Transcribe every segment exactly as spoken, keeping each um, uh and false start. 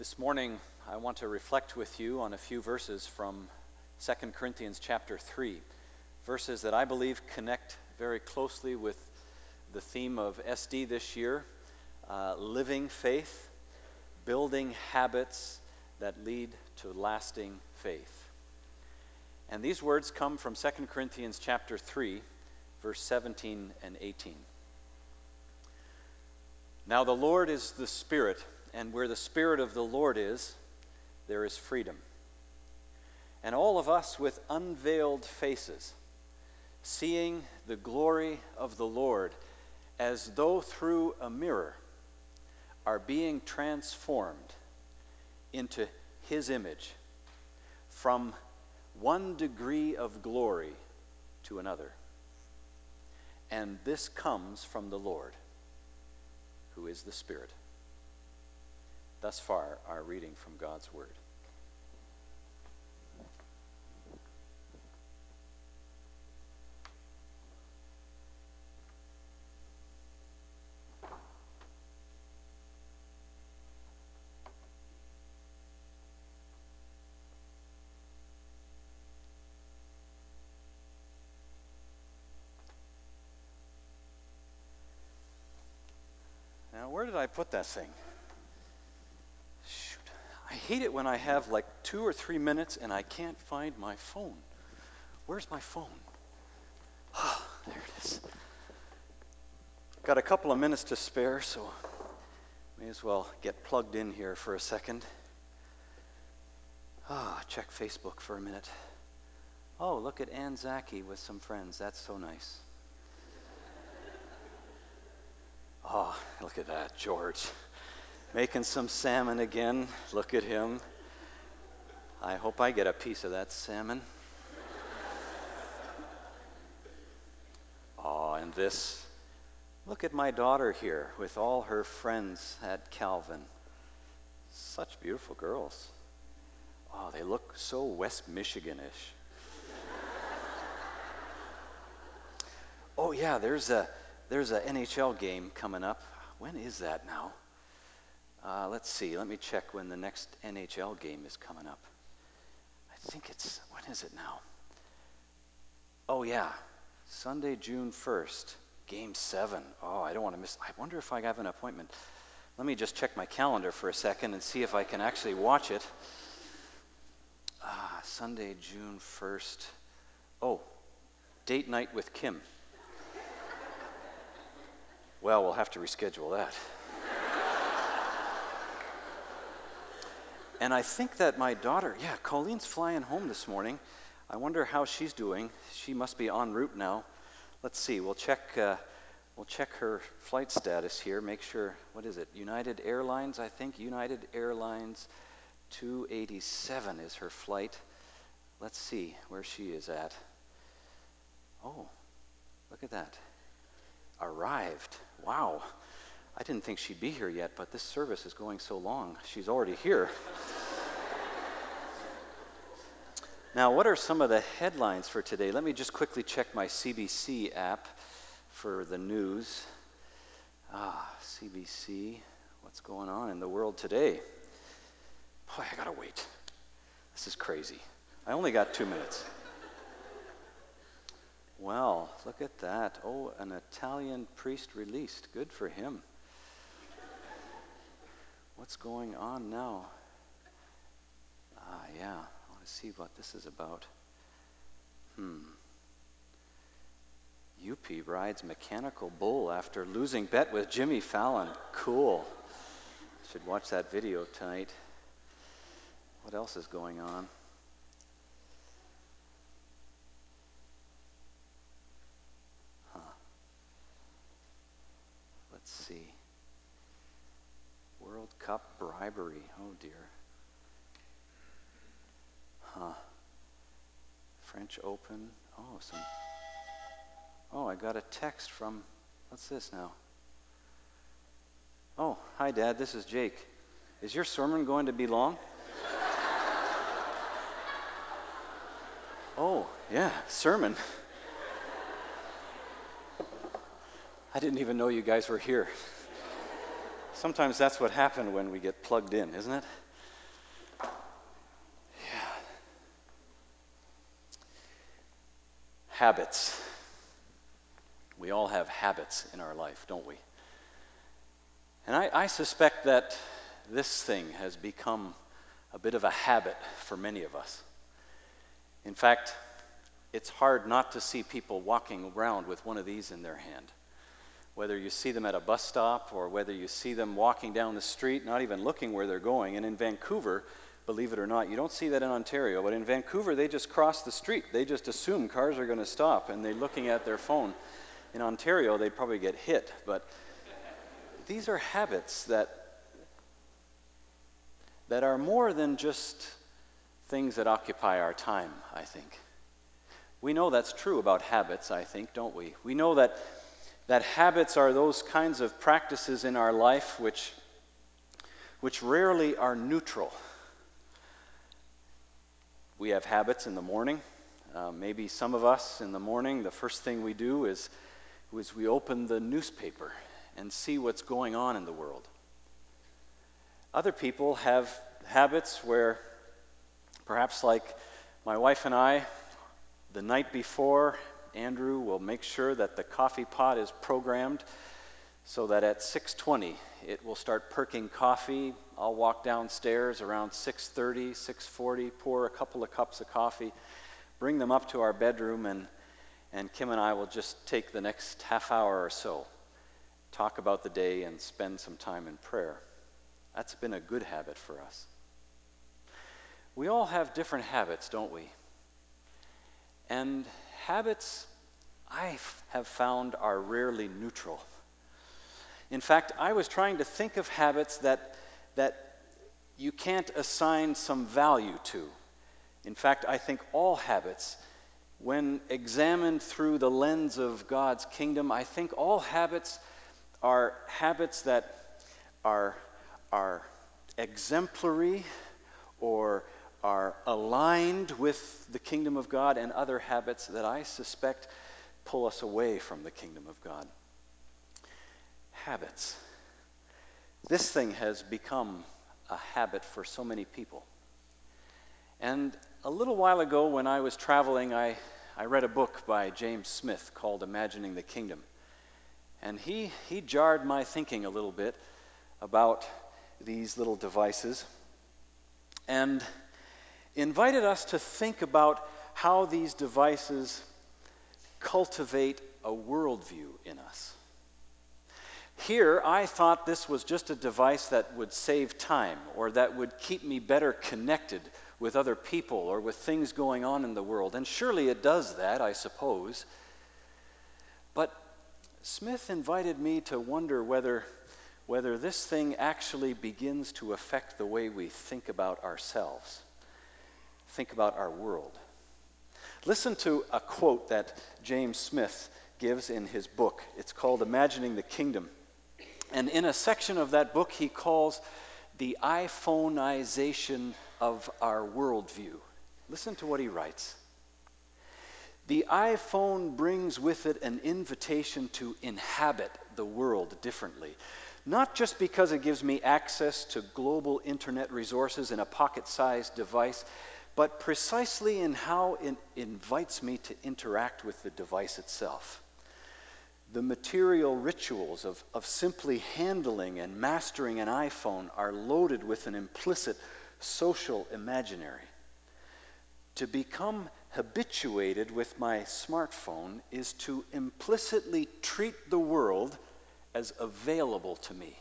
This morning, I want to reflect with you on a few verses from Second Corinthians chapter three, verses that I believe connect very closely with the theme of S D this year, uh, living faith, building habits that lead to lasting faith. And these words come from Second Corinthians chapter three, verse seventeen and eighteen. Now the Lord is the Spirit, and where the Spirit of the Lord is, there is freedom. And all of us with unveiled faces, seeing the glory of the Lord as though through a mirror, are being transformed into His image from one degree of glory to another. And this comes from the Lord, who is the Spirit. Thus far, our reading from God's Word. Now, where did I put that thing? Shoot. I hate it when I have like two or three minutes and I can't find my phone. Where's my phone? Ah, there it is. Got a couple of minutes to spare, so may as well get plugged in here for a second. Ah, check Facebook for a minute. Oh, look at Ann Zaki with some friends. That's so nice. Oh, look at that, George. Making some salmon again. Look at him. I hope I get a piece of that salmon. Oh, and this. Look at my daughter here with all her friends at Calvin. Such beautiful girls. Oh, they look so West Michigan-ish. Oh yeah, there's a there's a N H L game coming up. When is that now? Uh, let's see. Let me check when the next N H L game is coming up. I think it's, when is it now? Oh yeah, Sunday, June first, Game seven. Oh, I don't want to miss. I wonder if I have an appointment. Let me just check my calendar for a second and see if I can actually watch it. Ah, Sunday, June first. Oh, date night with Kim. Well, we'll have to reschedule that. And I think that my daughter, yeah, Colleen's flying home this morning. I wonder how she's doing. She must be en route now. Let's see. We'll check. Uh, we'll check her flight status here. Make sure. What is it? United Airlines, I think. United Airlines two eighty-seven is her flight. Let's see where she is at. Oh, look at that. Arrived. Wow. I didn't think she'd be here yet, but this service is going so long. She's already here. Now, what are some of the headlines for today? Let me just quickly check my C B C app for the news. Ah, C B C. What's going on in the world today? Boy, I gotta wait. This is crazy. I only got two minutes. Well, look at that. Oh, an Italian priest released. Good for him. What's going on now? Ah, yeah. I want to see what this is about. Hmm. U P rides mechanical bull after losing bet with Jimmy Fallon. Cool. Should watch that video tonight. What else is going on? Huh. Let's see. World Cup bribery. Oh dear. Huh. French Open. Oh, some. Oh, I got a text from. What's this now? Oh, hi, Dad. This is Jake. Is your sermon going to be long? Oh, yeah, sermon. I didn't even know you guys were here. Sometimes that's what happens when we get plugged in, isn't it? Habits. We all have habits in our life, don't we? And I, I suspect that this thing has become a bit of a habit for many of us. In fact, it's hard not to see people walking around with one of these in their hand. Whether you see them at a bus stop or whether you see them walking down the street, not even looking where they're going. And in Vancouver, believe it or not, you don't see that in Ontario, but in Vancouver, they just cross the street. They just assume cars are going to stop, and they're looking at their phone. In Ontario, they'd probably get hit. But these are habits that, that are more than just things that occupy our time, I think. We know that's true about habits, I think, don't we? We know that, that habits are those kinds of practices in our life which, which rarely are neutral. We have habits in the morning. Uh, maybe some of us in the morning, the first thing we do is, is we open the newspaper and see what's going on in the world. Other people have habits where, perhaps like my wife and I, the night before, Andrew will make sure that the coffee pot is programmed so that at six twenty it will start perking coffee. I'll walk downstairs around six thirty, six forty, pour a couple of cups of coffee, bring them up to our bedroom, and, and Kim and I will just take the next half hour or so, talk about the day, and spend some time in prayer. That's been a good habit for us. We all have different habits, don't we? And habits, I have found, are rarely neutral. In fact, I was trying to think of habits that, that you can't assign some value to. In fact, I think all habits, when examined through the lens of God's kingdom, I think all habits are habits that are, are exemplary or are aligned with the kingdom of God, and other habits that I suspect pull us away from the kingdom of God. Habits. This thing has become a habit for so many people. And a little while ago when I was traveling, I, I read a book by James Smith called Imagining the Kingdom. And he, he jarred my thinking a little bit about these little devices, and invited us to think about how these devices cultivate a worldview in us. Here, I thought this was just a device that would save time, or that would keep me better connected with other people or with things going on in the world. And surely it does that, I suppose. But Smith invited me to wonder whether, whether this thing actually begins to affect the way we think about ourselves. Think about our world. Listen to a quote that James Smith gives in his book. It's called Imagining the Kingdom. And in a section of that book, he calls the iPhoneization of our worldview. Listen to what he writes. The iPhone brings with it an invitation to inhabit the world differently. Not just because it gives me access to global internet resources in a pocket-sized device, but precisely in how it invites me to interact with the device itself. The material rituals of, of simply handling and mastering an iPhone are loaded with an implicit social imaginary. To become habituated with my smartphone is to implicitly treat the world as available to me,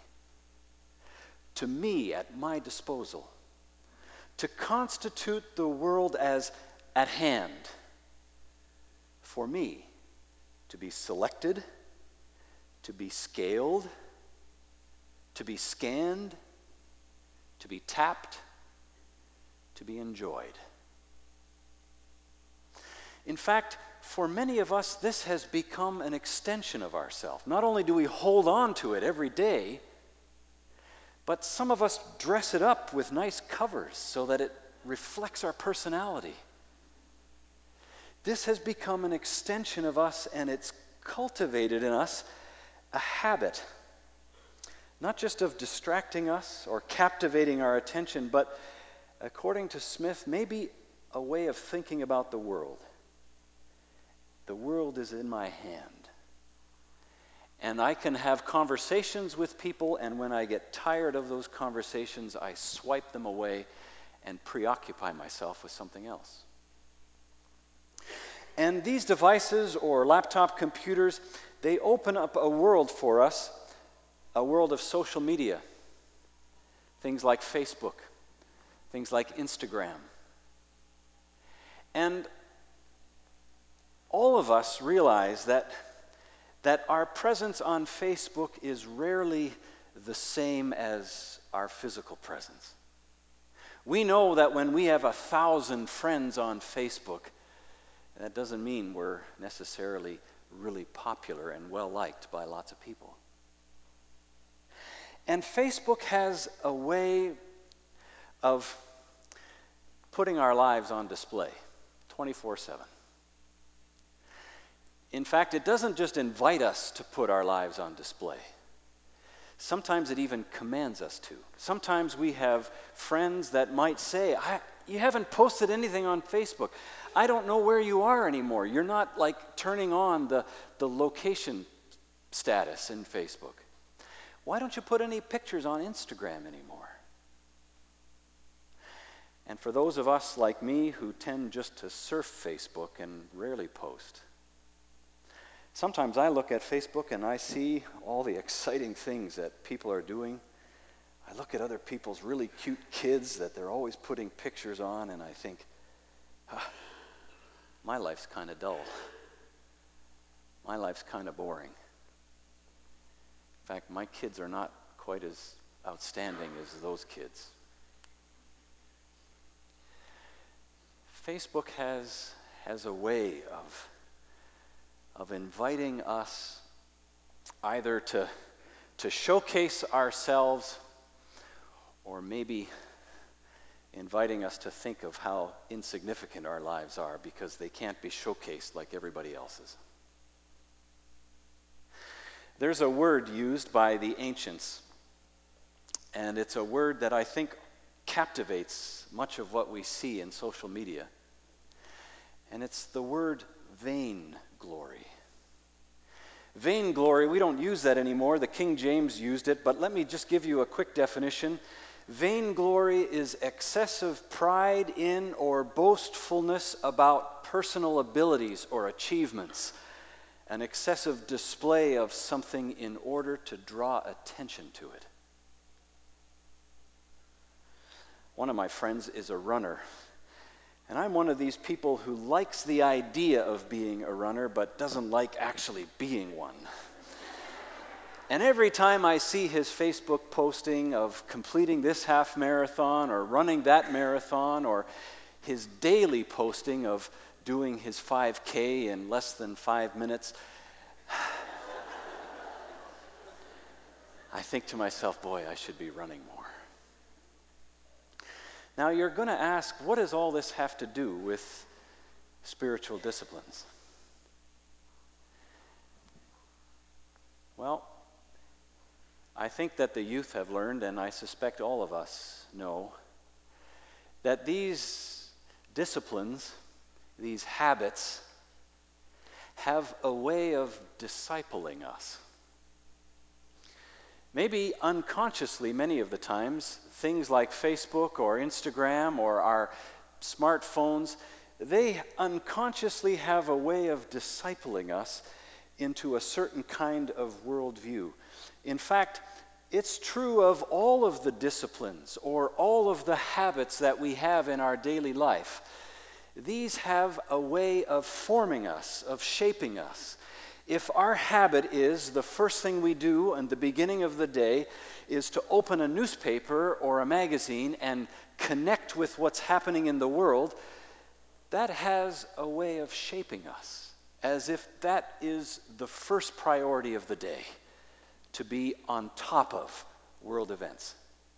to me at my disposal. To constitute the world as at hand, for me to be selected, to be scaled, to be scanned, to be tapped, to be enjoyed. In fact, for many of us, this has become an extension of ourselves. Not only do we hold on to it every day, but some of us dress it up with nice covers so that it reflects our personality. This has become an extension of us, and it's cultivated in us a habit, not just of distracting us or captivating our attention, but according to Smith, maybe a way of thinking about the world. the world is in my hand. And I can have conversations with people, and when I get tired of those conversations, I swipe them away and preoccupy myself with something else. And these devices or laptop computers, they open up a world for us, a world of social media. Things like Facebook, things like Instagram. And all of us realize that, that our presence on Facebook is rarely the same as our physical presence. We know that when we have a thousand friends on Facebook, that doesn't mean we're necessarily really popular and well-liked by lots of people. And Facebook has a way of putting our lives on display twenty-four seven. In fact, it doesn't just invite us to put our lives on display. Sometimes it even commands us to. Sometimes we have friends that might say, I, you haven't posted anything on Facebook. I don't know where you are anymore. You're not like turning on the, the location status in Facebook. Why don't you put any pictures on Instagram anymore? And for those of us like me who tend just to surf Facebook and rarely post, sometimes I look at Facebook and I see all the exciting things that people are doing. I look at other people's really cute kids that they're always putting pictures on, and I think, ah, my life's kind of dull. My life's kind of boring. In fact, my kids are not quite as outstanding as those kids. Facebook has, has a way of of inviting us either to, to showcase ourselves, or maybe inviting us to think of how insignificant our lives are because they can't be showcased like everybody else's. There's a word used by the ancients, and it's a word that I think captivates much of what we see in social media, and it's the word vainglory. Vainglory, we don't use that anymore. The King James used it, but let me just give you a quick definition. Vainglory is excessive pride in or boastfulness about personal abilities or achievements, an excessive display of something in order to draw attention to it. One of my friends is a runner. And I'm one of these people who likes the idea of being a runner, but doesn't like actually being one. And every time I see his Facebook posting of completing this half marathon or running that marathon, or his daily posting of doing his five K in less than five minutes, I think to myself, boy, I should be running more. Now, you're going to ask, what does all this have to do with spiritual disciplines? Well, I think that the youth have learned, and I suspect all of us know, that these disciplines, these habits, have a way of discipling us. Maybe unconsciously, many of the times, things like Facebook or Instagram or our smartphones, they unconsciously have a way of discipling us into a certain kind of worldview. In fact, it's true of all of the disciplines or all of the habits that we have in our daily life. These have a way of forming us, of shaping us. If our habit is the first thing we do in the beginning of the day is to open a newspaper or a magazine and connect with what's happening in the world, that has a way of shaping us, as if that is the first priority of the day, to be on top of world events.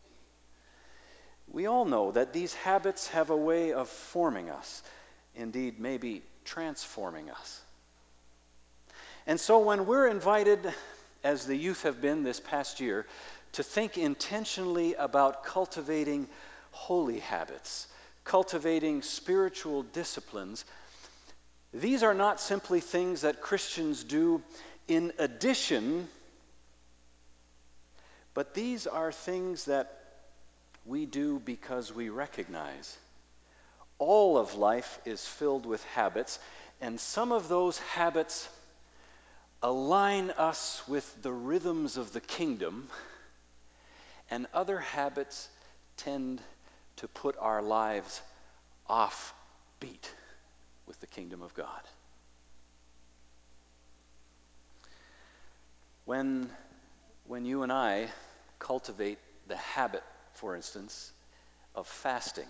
We all know that these habits have a way of forming us, indeed maybe transforming us. And so when we're invited, as the youth have been this past year, to think intentionally about cultivating holy habits, cultivating spiritual disciplines, These are not simply things that Christians do in addition, but these are things that we do because we recognize all of life is filled with habits, and some of those habits align us with the rhythms of the kingdom, and other habits tend to put our lives off beat with the kingdom of God. When, when you and I cultivate the habit, for instance, of fasting,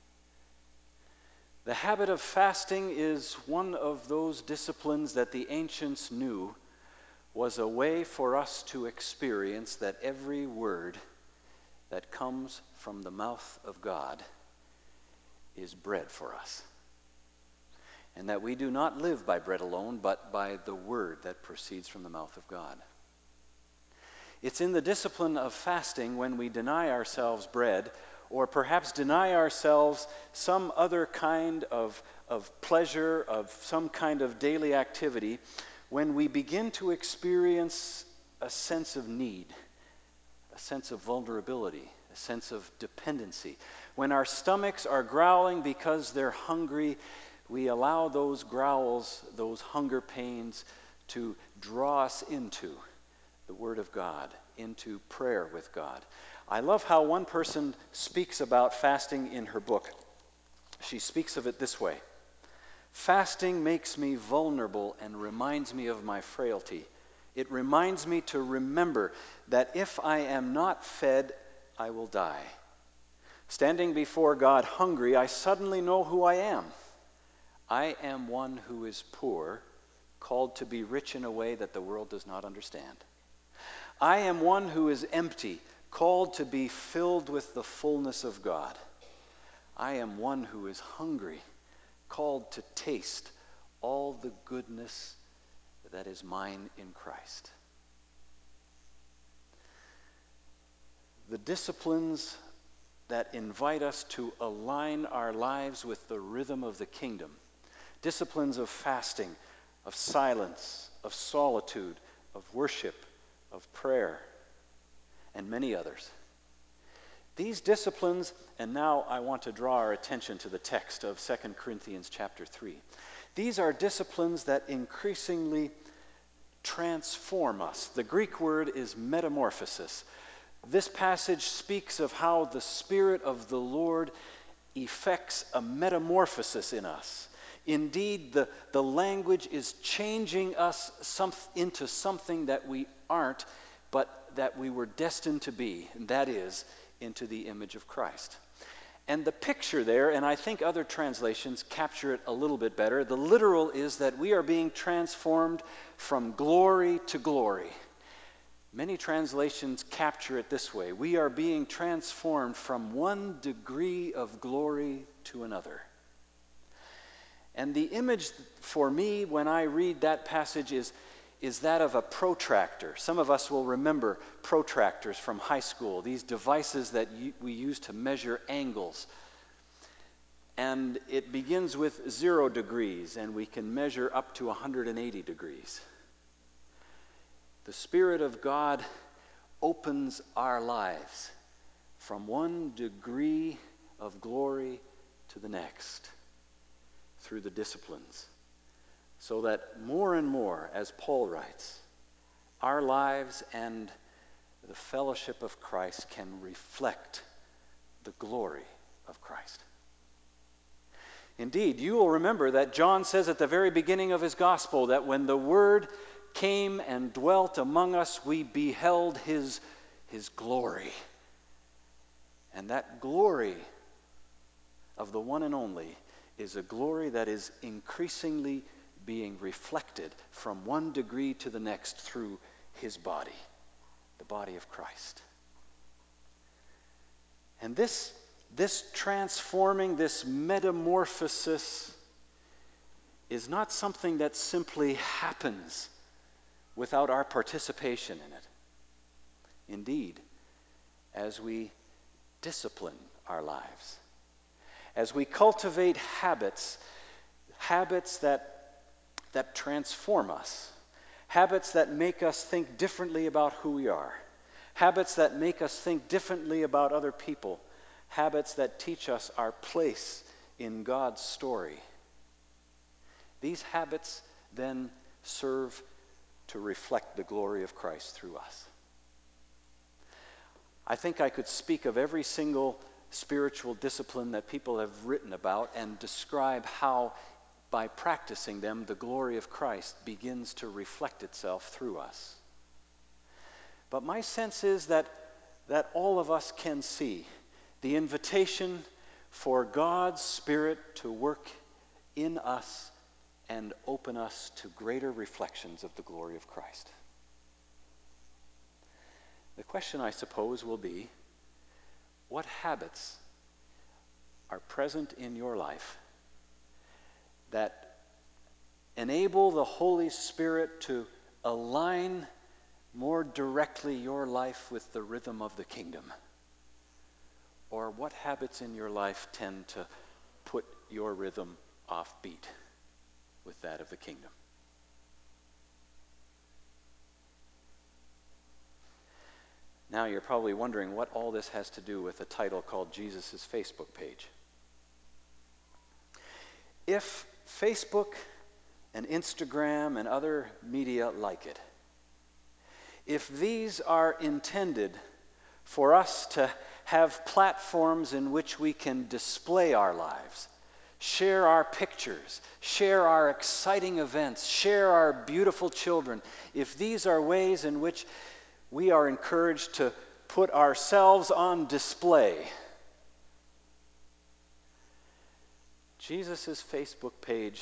the habit of fasting is one of those disciplines that the ancients knew was a way for us to experience that every word that comes from the mouth of God is bread for us. And that we do not live by bread alone, but by the word that proceeds from the mouth of God. It's in the discipline of fasting when we deny ourselves bread, or perhaps deny ourselves some other kind of, of pleasure, of some kind of daily activity, when we begin to experience a sense of need, a sense of vulnerability, a sense of dependency. When our stomachs are growling because they're hungry, we allow those growls, those hunger pains, to draw us into the Word of God, into prayer with God. I love how one person speaks about fasting in her book. She speaks of it this way: fasting makes me vulnerable and reminds me of my frailty. It reminds me to remember that if I am not fed, I will die. Standing before God hungry, I suddenly know who I am. I am one who is poor, called to be rich in a way that the world does not understand. I am one who is empty, called to be filled with the fullness of God. I am one who is hungry, called to taste all the goodness that is mine in Christ. The disciplines that invite us to align our lives with the rhythm of the kingdom, disciplines of fasting, of silence, of solitude, of worship, of prayer, and many others. These disciplines, and now I want to draw our attention to the text of Second Corinthians chapter three. These are disciplines that increasingly transform us. The Greek word is metamorphosis. This passage speaks of how the Spirit of the Lord effects a metamorphosis in us. Indeed, the, the language is changing us some, into something that we aren't, but that we were destined to be, and that is, into the image of Christ. And the picture there, and I think other translations capture it a little bit better, the literal is that we are being transformed from glory to glory. Many translations capture it this way: we are being transformed from one degree of glory to another. And the image for me when I read that passage is, is that of a protractor. Some of us will remember protractors from high school, these devices that we use to measure angles. And it begins with zero degrees, and we can measure up to one hundred eighty degrees. The Spirit of God opens our lives from one degree of glory to the next through the disciplines, so that more and more, as Paul writes, our lives and the fellowship of Christ can reflect the glory of Christ. Indeed, you will remember that John says at the very beginning of his gospel that when the Word came and dwelt among us, we beheld his, his glory. And that glory of the one and only is a glory that is increasingly being reflected from one degree to the next through his body, the body of Christ. And this, this transforming, this metamorphosis is not something that simply happens without our participation in it. Indeed, as we discipline our lives, as we cultivate habits, habits that that transform us, habits that make us think differently about who we are, habits that make us think differently about other people, habits that teach us our place in God's story. These habits then serve to reflect the glory of Christ through us. I think I could speak of every single spiritual discipline that people have written about and describe how, by practicing them, the glory of Christ begins to reflect itself through us. But my sense is that, that all of us can see the invitation for God's Spirit to work in us and open us to greater reflections of the glory of Christ. The question, I suppose, will be, what habits are present in your life that enable the Holy Spirit to align more directly your life with the rhythm of the kingdom? Or what habits in your life tend to put your rhythm offbeat with that of the kingdom? Now you're probably wondering what all this has to do with a title called Jesus' Facebook page. If Facebook and Instagram and other media like it, if these are intended for us to have platforms in which we can display our lives, share our pictures, share our exciting events, share our beautiful children, if these are ways in which we are encouraged to put ourselves on display, Jesus' Facebook page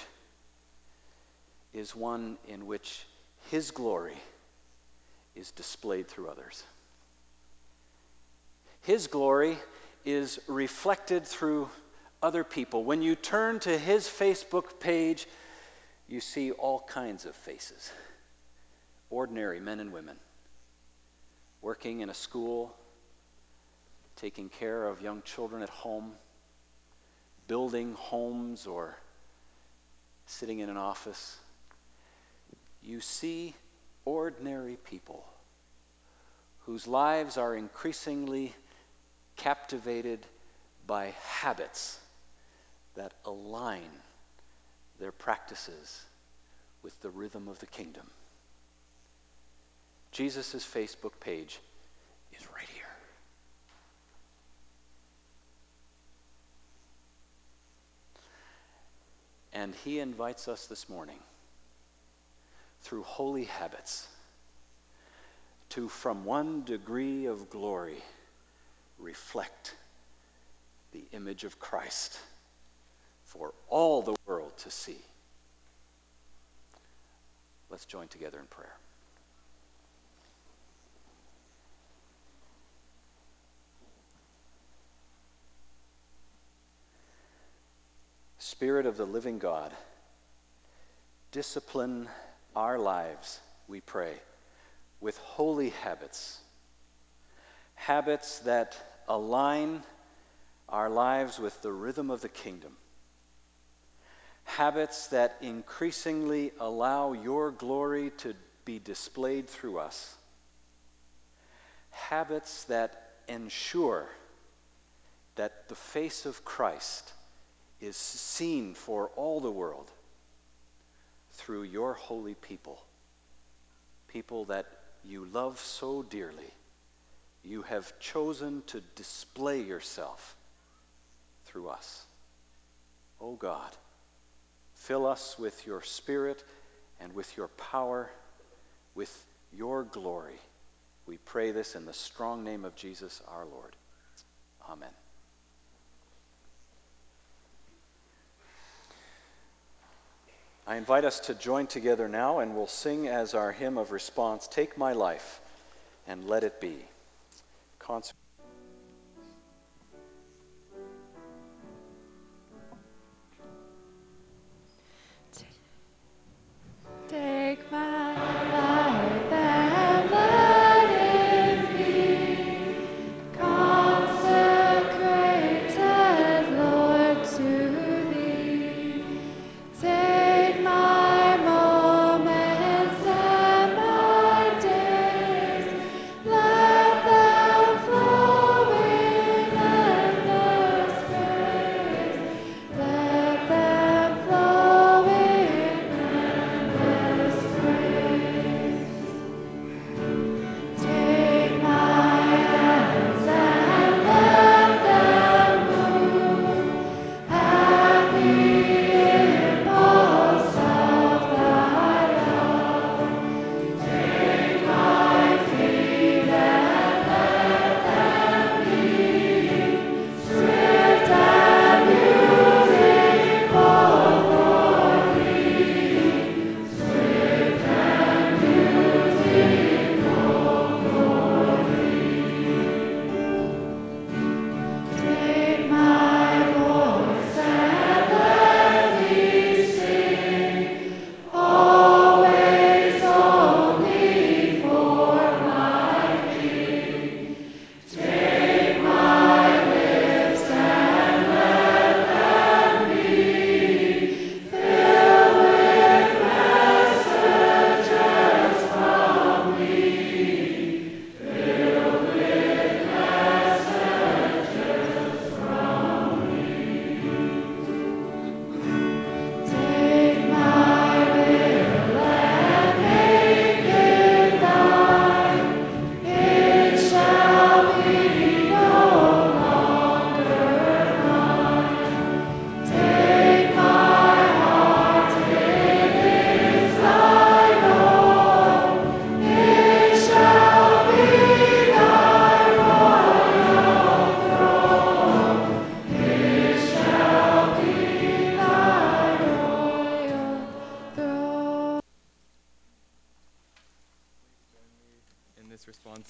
is one in which his glory is displayed through others. His glory is reflected through other people. When you turn to his Facebook page, you see all kinds of faces. Ordinary men and women, working in a school, taking care of young children at home, building homes or sitting in an office. You see ordinary people whose lives are increasingly captivated by habits that align their practices with the rhythm of the kingdom. Jesus' Facebook page is right here. And he invites us this morning, through holy habits, to, from one degree of glory, reflect the image of Christ for all the world to see. Let's join together in prayer. Spirit of the living God, discipline our lives, we pray, with holy habits, habits that align our lives with the rhythm of the kingdom, habits that increasingly allow your glory to be displayed through us, habits that ensure that the face of Christ is seen for all the world through your holy people, people that you love so dearly. You have chosen to display yourself through us. Oh God, fill us with your Spirit and with your power, with your glory. We pray this in the strong name of Jesus our Lord. Amen. I invite us to join together now, and we'll sing as our hymn of response, "Take My Life and Let It Be." Concert. Take my life and let it be consecrated, Lord, to Thee. Take my moments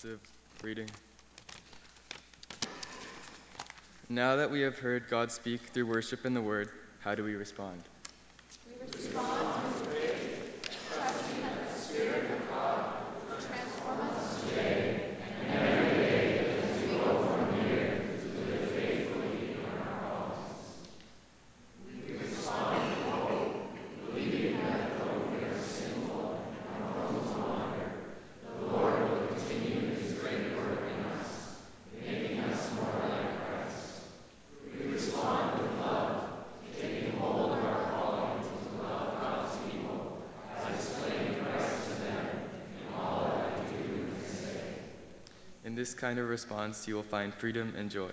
responsive reading. Now that we have heard God speak through worship and the word, how do we respond? We respond with praise, trusting that the Spirit of God will transform us today and every day as we go from here to live faithfully in our cause. We respond with hope, believing that though we are sinful and prone to wander, the Lord will continue His great work in us, making us more like Christ. We respond with love, taking hold of our calling to love God's people, as displaying Christ to them in all that we do and say. In this kind of response, you will find freedom and joy.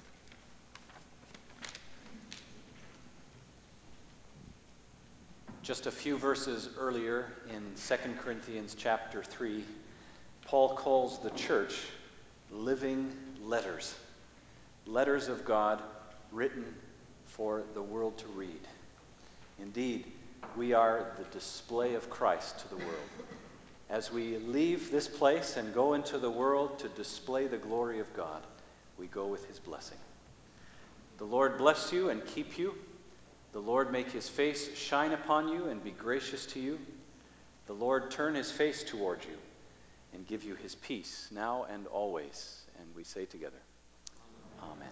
Just a few verses earlier in Second Corinthians chapter three, Paul calls the church living letters, letters of God written for the world to read. Indeed, we are the display of Christ to the world. As we leave this place and go into the world to display the glory of God, we go with His blessing. The Lord bless you and keep you. The Lord make His face shine upon you and be gracious to you. The Lord turn His face toward you and give you His peace now and always. And we say together, Amen.